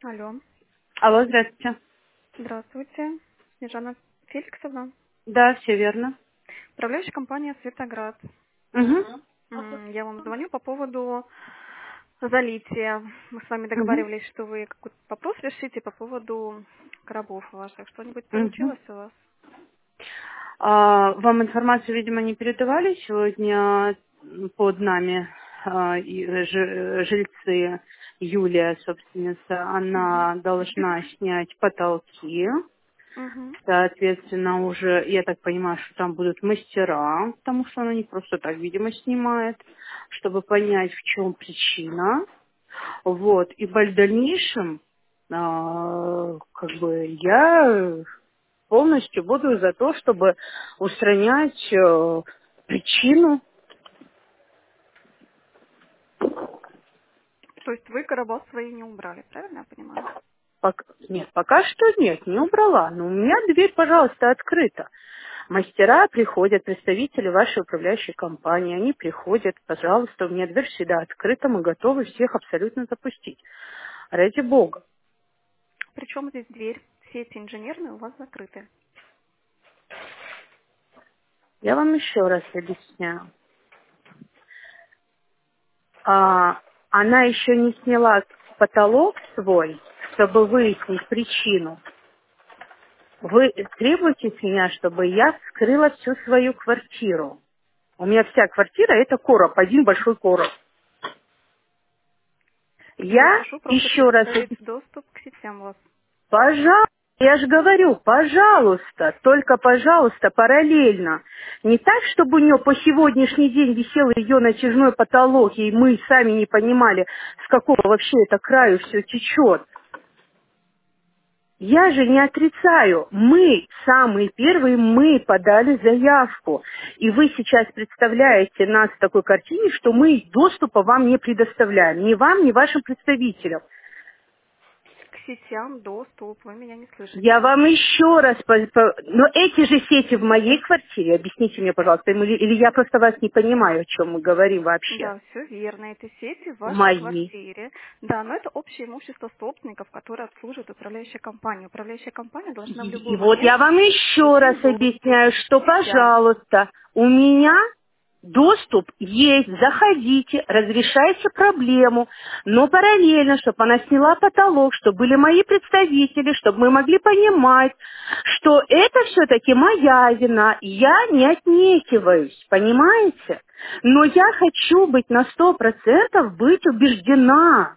Алло. Алло, здравствуйте. Здравствуйте. Снежана Феликсовна. Да, все верно. Управляющая компания «Светоград». Угу. Я вам звоню по поводу залития. Мы с вами Угу. договаривались, что вы какой-то вопрос решите по поводу коробов ваших. Что-нибудь Угу. получилось у вас? Вам информацию, видимо, не передавали сегодня под нами жильцы Юлия, собственница. Угу. Она должна снять потолки. Угу. Соответственно, уже, я так понимаю, что там будут мастера, потому что она не просто так, видимо, снимает, чтобы понять, в чем причина. Вот. И в дальнейшем, как бы, я полностью буду за то, чтобы устранять причину. То есть вы короба свои не убрали, правильно я понимаю? Нет, пока что нет, не убрала. Но у меня дверь, пожалуйста, открыта. Мастера приходят, представители вашей управляющей компании, они приходят, пожалуйста, у меня дверь всегда открыта, мы готовы всех абсолютно запустить. Ради бога. Причем здесь дверь, все эти инженерные у вас закрыты. Я вам еще раз объясняю. Она еще не сняла потолок свой, чтобы выяснить причину. Вы требуете с меня, чтобы я вскрыла всю свою квартиру. У меня вся квартира — это короб, один большой короб. Я Я прошу просто еще раз предоставить доступ к сетям вас. пожалуйста, я же говорю, пожалуйста, только, пожалуйста, параллельно. Не так, чтобы у нее по сегодняшний день висел ее натяжной потолок, и мы сами не понимали, с какого вообще это краю все течет. Я же не отрицаю. Мы, самые первые, мы подали заявку. И вы сейчас представляете нас в такой картине, что мы доступа вам не предоставляем. Ни вам, ни вашим представителям. К сетям доступ, вы меня не Я слышите. вам еще раз... Но эти же сети в моей квартире, объясните мне, пожалуйста, или я просто вас не понимаю, о чем мы говорим вообще. Да, все верно. Это сети в вашей Мои. квартире. Да, но это общее имущество собственников, которое обслуживает управляющая компания. Управляющая компания должна в И любой вот момент я вам еще дать раз им доступ объясняю, к что, сетям. пожалуйста, у меня доступ есть, заходите, разрешайте проблему, но параллельно, чтобы она сняла потолок, чтобы были мои представители, чтобы мы могли понимать, что это все-таки моя вина, я не отнекиваюсь, понимаете? Но я хочу быть на 100% быть убеждена.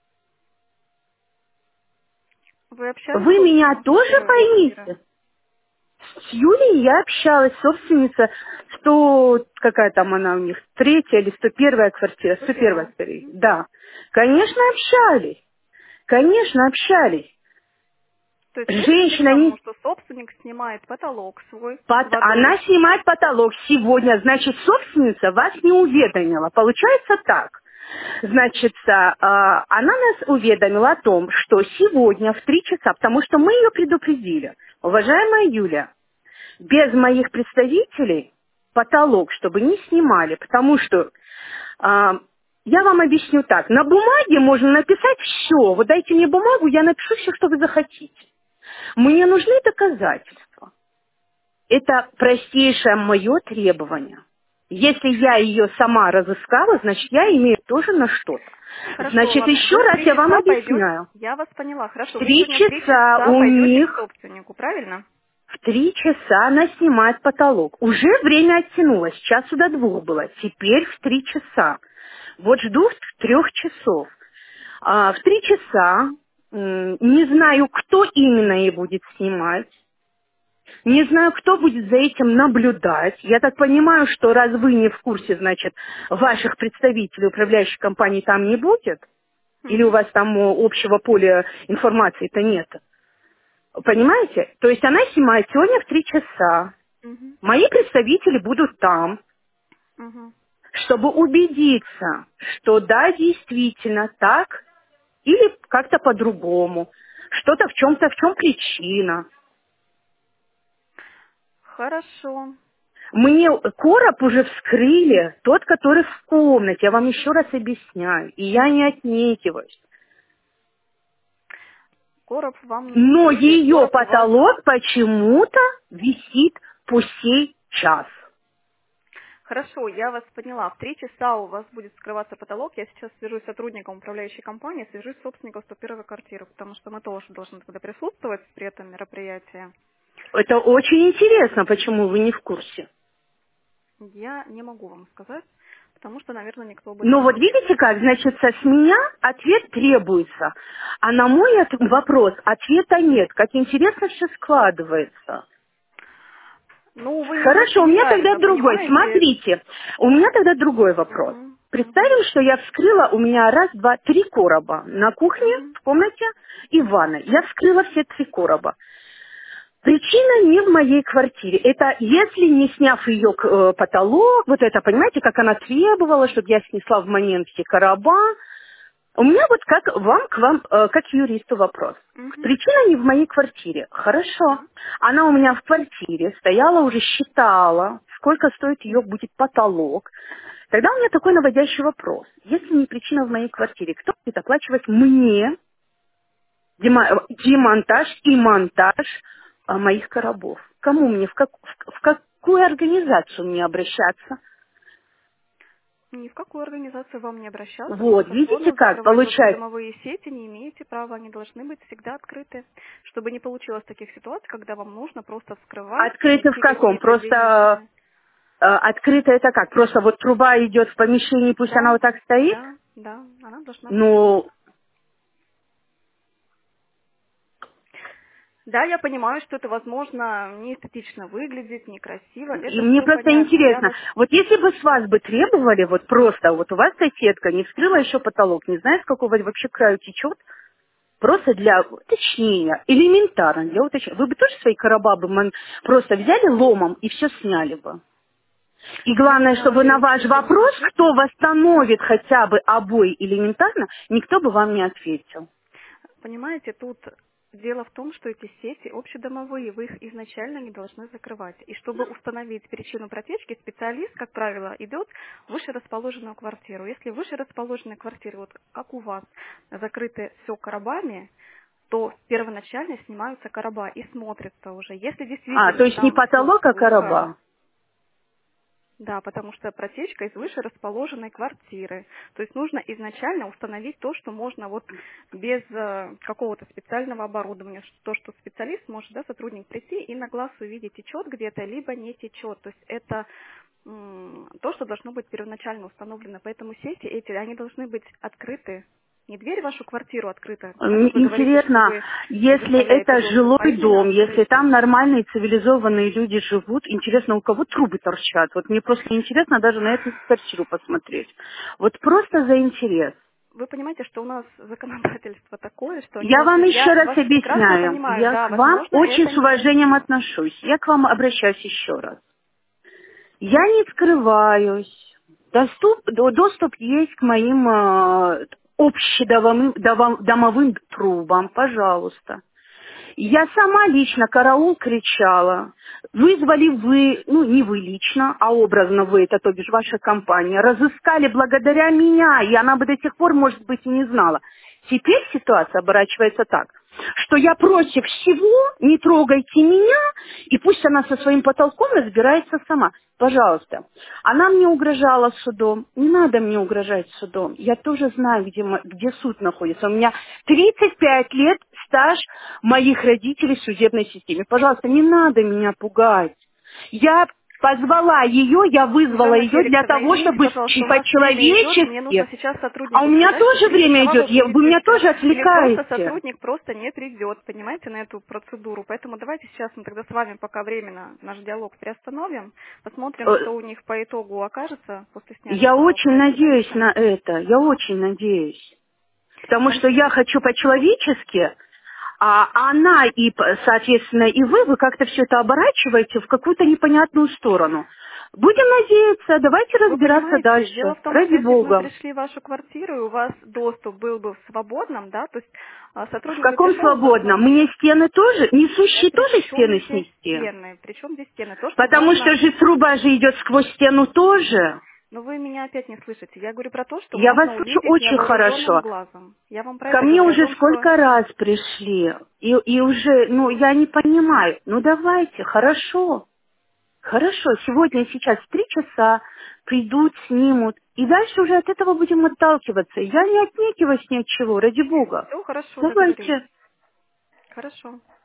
Вы общались с Вы меня собственником тоже первой квартиры? поймите. С Юлей я общалась, собственница, 100, какая там она у них, третья или 101-я квартира, Все 101-я, первое. скорее. Да. Конечно, общались. Конечно, общались. То есть вы пришли к Женщина тому, не... что собственник снимает потолок свой с Она водой. снимает потолок сегодня, значит, собственница вас не уведомила. Получается так. Значит, она нас уведомила о том, что сегодня в 3 часа, потому что мы ее предупредили. Уважаемая Юля, без моих представителей потолок, чтобы не снимали, потому что я вам объясню так. На бумаге можно написать все. Вы дайте мне бумагу, я напишу все, что вы захотите. Мне нужны доказательства. Это простейшее мое требование. Если я ее сама разыскала, значит, я имею тоже на что-то. Хорошо, Значит, ладно. еще Вы в раз 3 я вам часа пойдете. объясняю. Я вас поняла. В Хорошо, вы 3 сегодня в 3 часа часа у пойдете к них собственнику, правильно? В 3 часа она снимает потолок. Уже время оттянулось. С часу до 2 было. Теперь в 3 часа. Вот жду в 3 часов. В 3 часа не знаю, кто именно ей будет снимать. Не знаю, кто будет за этим наблюдать. Я так понимаю, что раз вы не в курсе, значит, ваших представителей управляющей компании там не будет? Или у Мгм. вас там общего поля информации-то нет? Понимаете? То есть она снимает сегодня в 3 часа. Мгм. Мои представители будут там, Мгм. чтобы убедиться, что да, действительно так, или как-то по-другому. Что-то в чем причина. Хорошо. Мне короб уже вскрыли, тот, который в комнате. Я вам еще раз объясняю. И я не отнекиваюсь. короб вам... Но или ее короб у вас... потолок почему-то висит по сей час. Хорошо, я вас поняла. В 3 часа у вас будет скрываться потолок. Я сейчас свяжусь с сотрудником управляющей компании, свяжусь с собственником 101 квартиры, потому что мы тоже должны тогда присутствовать при этом мероприятии. Это очень интересно, почему вы не в курсе. Я не могу вам сказать, потому что, наверное, никто об этом Ну не вот знает. видите как, значит, с меня ответ требуется, а на мой вопрос ответа нет. Как интересно все складывается. Ну, вы немножко Хорошо, у меня тогда неправильно другой. понимаете. Смотрите, у меня тогда другой вопрос. Мгм, мгм, Представим, что я вскрыла, у меня раз, два, 3 короба на кухне, мгм. в комнате и в ванной. Я вскрыла все 3 короба. Причина не в моей квартире. Это если не сняв ее потолок, вот это, понимаете, как она требовала, чтобы я снесла в момент все короба. У меня вот как к вам, как юристу вопрос. Мгм. Причина не в моей квартире. Хорошо. Да. Она у меня в квартире стояла, уже считала, сколько стоит ее будет потолок. Тогда у меня такой наводящий вопрос. Если не причина в моей квартире, кто будет оплачивать мне демонтаж и монтаж моих коробов? Кому мне, в какую организацию мне обращаться? Ни в какую организацию вам не обращаться. По Вот, видите закону как, закрывать получается. общедомовые сети не имеете права. Они должны быть всегда открыты, чтобы не получилось таких ситуаций, когда вам нужно просто вскрывать и Открыто в нести каком? какие-то Просто денежные. открыто это как? Просто вот труба идет в помещении, пусть она Да, вот так стоит? да, да, она должна быть открыта. Ну, Да, я понимаю, что это, возможно, не эстетично выглядит, некрасиво. и Это мне все просто понятно. Я интересно, вас... вот если бы с вас бы требовали, вот просто, вот у вас соседка не вскрыла еще потолок, не знает, с какого вообще краю течет, просто для уточнения, элементарно для уточнения, вы бы тоже свои короба бы просто взяли ломом и все сняли бы. И главное, Ну, чтобы на я ваш ничего не вопрос, скажу. кто восстановит хотя бы обои элементарно, никто бы вам не ответил. Понимаете, тут дело в том, что эти сети общедомовые, вы их изначально не должны закрывать. И чтобы установить причину протечки, специалист, как правило, идет в выше расположенную квартиру. Если выше расположенной квартиры, вот как у вас, закрыты все коробами, то первоначально снимаются короба и смотрится уже. Если То действительно есть не там все потолок, а плохо, короба. да, потому что протечка из выше расположенной квартиры. То есть нужно изначально установить то, что можно вот без какого-то специального оборудования, то, что специалист может, да, сотрудник прийти и на глаз увидеть, течет где-то, либо не течет. То есть это то, что должно быть первоначально установлено. Поэтому сети эти, они должны быть открыты. Не дверь в вашу квартиру открыта, да, Мне как вы говорите, что интересно, вы если предоставляете это доступ, а жилой именно дом, если открытие. там нормальные цивилизованные люди живут, интересно, у кого трубы торчат? Вот мне просто интересно даже на эту квартиру посмотреть. Вот просто за интерес. Вы понимаете, что у нас законодательство такое, что они Я вам должны... еще Я раз вас прекрасно объясняю. понимаю, Я да, к вам возможно, очень это с уважением некрасиво. отношусь. Я к вам обращаюсь еще раз. Я не скрываюсь. Доступ есть к моим общедомовым домовым трубам, пожалуйста. Я сама лично караул кричала. Вызвали вы, ну не вы лично, а образно вы, это то бишь ваша компания, разыскали благодаря меня, и она бы до сих пор, может быть, и не знала. Теперь ситуация оборачивается так, что я против всего, не трогайте меня, и пусть она со своим потолком разбирается сама. Пожалуйста. Она мне угрожала судом. Не надо мне угрожать судом. Я тоже знаю, где суд находится. У меня 35 лет стаж моих родителей в судебной системе. Пожалуйста, не надо меня пугать. Я позвала ее, я вызвала Снежана ее для Феликсовна, того, извините, чтобы пожалуйста, у нас время идет, мне нужно по-человечески. сейчас А у сотруднику меня сказать, что в тоже 3 время часа идет. вы будете Вы меня все. тоже Или просто отвлекаете. сотрудник просто не придет, понимаете, на эту процедуру. Поэтому давайте сейчас мы тогда с вами пока временно наш диалог приостановим, посмотрим, Э, что у них по итогу окажется после снятия Я очень потолка, и надеюсь дальше. на это. Я очень надеюсь. Потому что я хочу по-человечески, а она и, соответственно, и вы как-то все это оборачиваете в какую-то непонятную сторону. Будем надеяться, давайте Вы разбираться понимаете, дело дальше. в том, что Ради если бы мы бога. пришли в вашу квартиру, и у вас доступ был бы в свободном, да, то есть В сотрудник бы каком пришел и свободном? Мне стены тоже, да, несущие при тоже чем стены здесь снести? стены? Причем здесь стены? То, что Потому можно... что же труба же идет сквозь стену тоже. Но вы меня опять не слышите. Я говорю про то, что Я вас можно слышу увидеть очень невооруженным хорошо. глазом. Я вам про Ко это мне говорю, о уже том, что сколько раз пришли, и уже, ну, я не понимаю. Ну, давайте, хорошо. Хорошо, сегодня, сейчас в 3 часа придут, снимут. И дальше уже от этого будем отталкиваться. Я не отнекиваюсь ни от чего, ради бога. все хорошо, договорились. Давайте. Хорошо.